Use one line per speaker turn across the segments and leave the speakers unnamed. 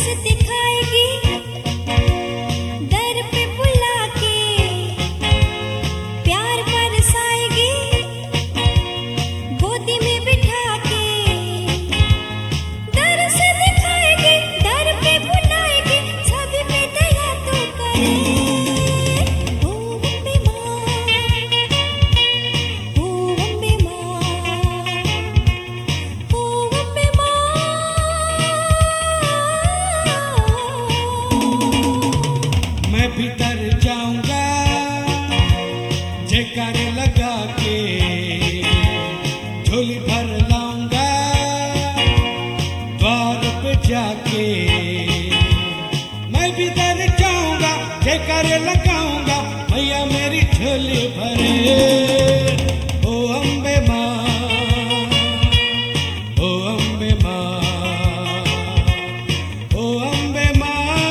जयकारे लगा के झोली भर लाऊंगा द्वार पे जाके। मैं भी दर जाऊंगा जयकारे लगाऊंगा मैया मेरी झोली भरे। ओ अम्बे माँ, ओ अम्बे माँ, ओ अम्बे माँ।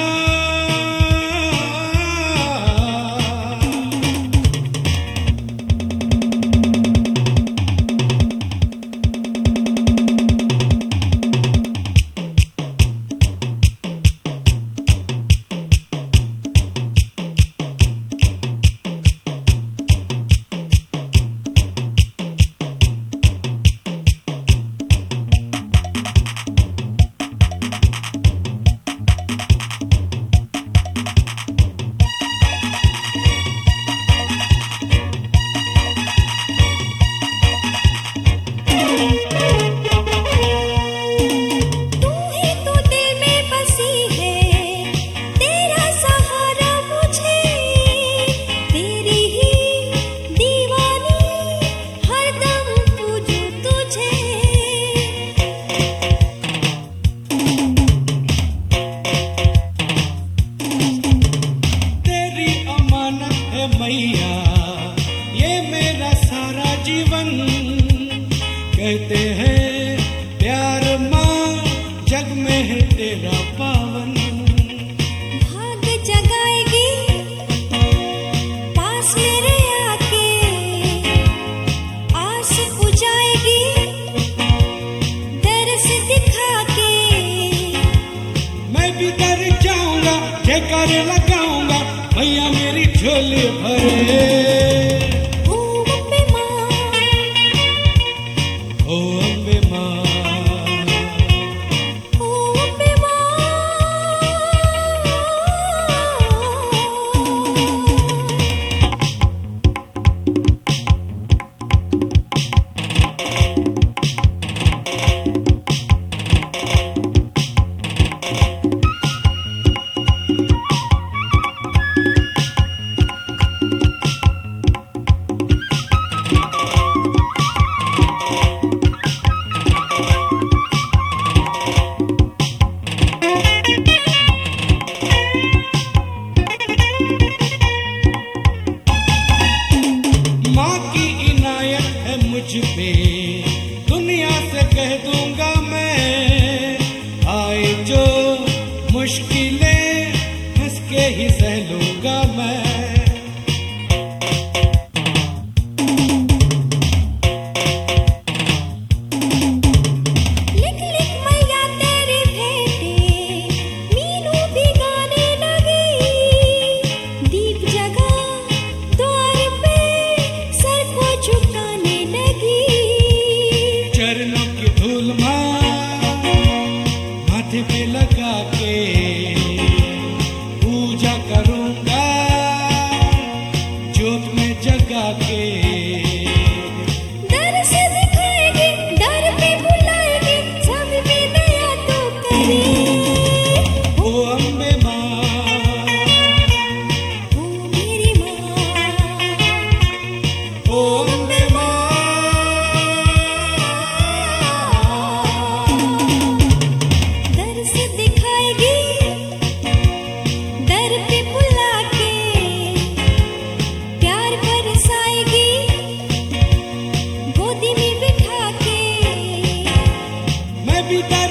मैया ये मेरा सारा जीवन कहते हैं प्यार माँ जग में है तेरा पावन।
भाग जगाएगी पास मेरे आके आस बुझाएगी दर से दिखा के।
मैं भी दर जाऊंगा जयकारे लगाऊंगा मैया मेरी झोली भरे।
ओ अम्बे माँ,
ओ अम्बे माँ,
ओ अम्बे माँ।
माँ की इनायत है मुझ पे दुनिया से कह दूंगा मैं। आए जो मुश्किलें हंस के ही सह लूंगा मैं।
लिख लिख मैया तेरी भेंटें मीनू भी गाने लगी। दीप जगा द्वार पे सर को झुकाने लगी।
चरणों की धूल माँ माथे पे लगा के पूजा करूंगा ज्योत में जगा के।
दर से दिखाएगी दर पे बुलाएगी सब पे दया तो करे।
ओ अम्बे माँ,
ओ मेरी माँ,
ओ अम्बे माँ।
दर से दिखाएगी दर पे बुला के प्यार बरसाएगी गोदी में बिठा के।
मैं भी दर